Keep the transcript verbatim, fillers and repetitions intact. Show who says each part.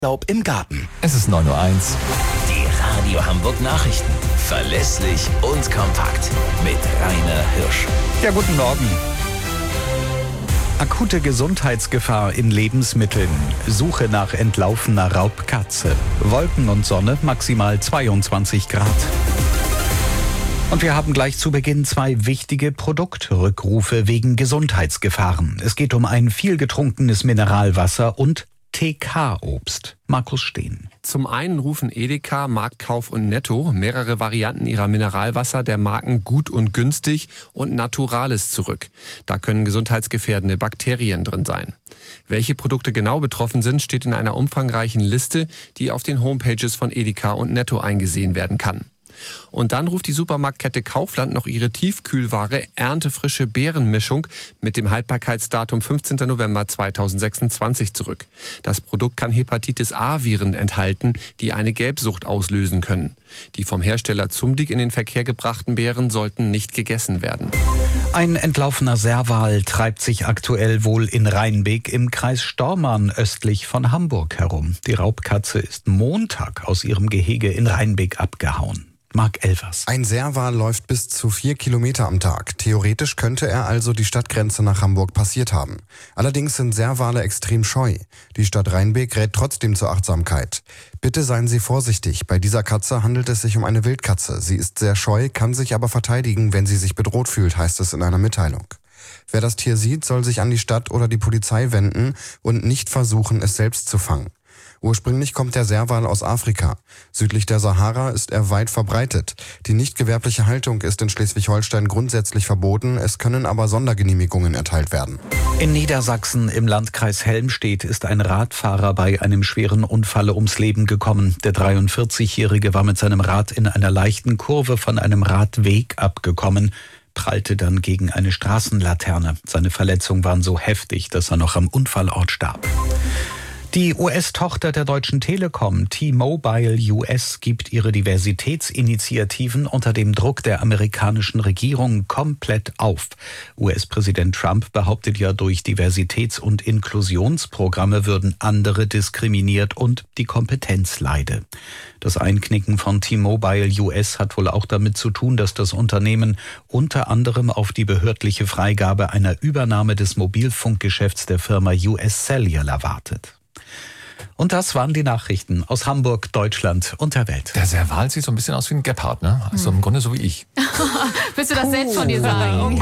Speaker 1: Laub im Garten.
Speaker 2: Es ist neun Uhr eins.
Speaker 3: Die Radio Hamburg Nachrichten. Verlässlich und kompakt. Mit Rainer Hirsch.
Speaker 1: Ja, guten Morgen. Akute Gesundheitsgefahr in Lebensmitteln. Suche nach entlaufener Raubkatze. Wolken und Sonne, maximal zweiundzwanzig Grad. Und wir haben gleich zu Beginn zwei wichtige Produktrückrufe wegen Gesundheitsgefahren. Es geht um ein viel getrunkenes Mineralwasser und T K-Obst. Markus Steen.
Speaker 4: Zum einen rufen Edeka, Marktkauf und Netto mehrere Varianten ihrer Mineralwasser der Marken Gut und Günstig und Naturalis zurück. Da können gesundheitsgefährdende Bakterien drin sein. Welche Produkte genau betroffen sind, steht in einer umfangreichen Liste, die auf den Homepages von Edeka und Netto eingesehen werden kann. Und dann ruft die Supermarktkette Kaufland noch ihre Tiefkühlware Erntefrische Beerenmischung mit dem Haltbarkeitsdatum fünfzehnten November zweitausendsechsundzwanzig zurück. Das Produkt kann Hepatitis-A-Viren enthalten, die eine Gelbsucht auslösen können. Die vom Hersteller Zumdig in den Verkehr gebrachten Beeren sollten nicht gegessen werden.
Speaker 1: Ein entlaufener Serval treibt sich aktuell wohl in Rheinbek im Kreis Stormarn östlich von Hamburg herum. Die Raubkatze ist Montag aus ihrem Gehege in Rheinbek abgehauen. Marc Elvers.
Speaker 5: Ein Serval läuft bis zu vier Kilometer am Tag. Theoretisch könnte er also die Stadtgrenze nach Hamburg passiert haben. Allerdings sind Servale extrem scheu. Die Stadt Rheinbek rät trotzdem zur Achtsamkeit. Bitte seien Sie vorsichtig. Bei dieser Katze handelt es sich um eine Wildkatze. Sie ist sehr scheu, kann sich aber verteidigen, wenn sie sich bedroht fühlt, heißt es in einer Mitteilung. Wer das Tier sieht, soll sich an die Stadt oder die Polizei wenden und nicht versuchen, es selbst zu fangen. Ursprünglich kommt der Serval aus Afrika. Südlich der Sahara ist er weit verbreitet. Die nicht gewerbliche Haltung ist in Schleswig-Holstein grundsätzlich verboten, es können aber Sondergenehmigungen erteilt werden.
Speaker 1: In Niedersachsen im Landkreis Helmstedt ist ein Radfahrer bei einem schweren Unfall ums Leben gekommen. Der dreiundvierzigjährige war mit seinem Rad in einer leichten Kurve von einem Radweg abgekommen, prallte dann gegen eine Straßenlaterne. Seine Verletzungen waren so heftig, dass er noch am Unfallort starb. Die U S-Tochter der Deutschen Telekom, T-Mobile U S, gibt ihre Diversitätsinitiativen unter dem Druck der amerikanischen Regierung komplett auf. U S-Präsident Trump behauptet ja, durch Diversitäts- und Inklusionsprogramme würden andere diskriminiert und die Kompetenz leide. Das Einknicken von T-Mobile U S hat wohl auch damit zu tun, dass das Unternehmen unter anderem auf die behördliche Freigabe einer Übernahme des Mobilfunkgeschäfts der Firma U S Cellular wartet. Und das waren die Nachrichten aus Hamburg, Deutschland und der Welt.
Speaker 2: Der Serval sieht so ein bisschen aus wie ein Gepard, ne? Also im Grunde so wie ich.
Speaker 6: Willst du das selbst von dir sagen?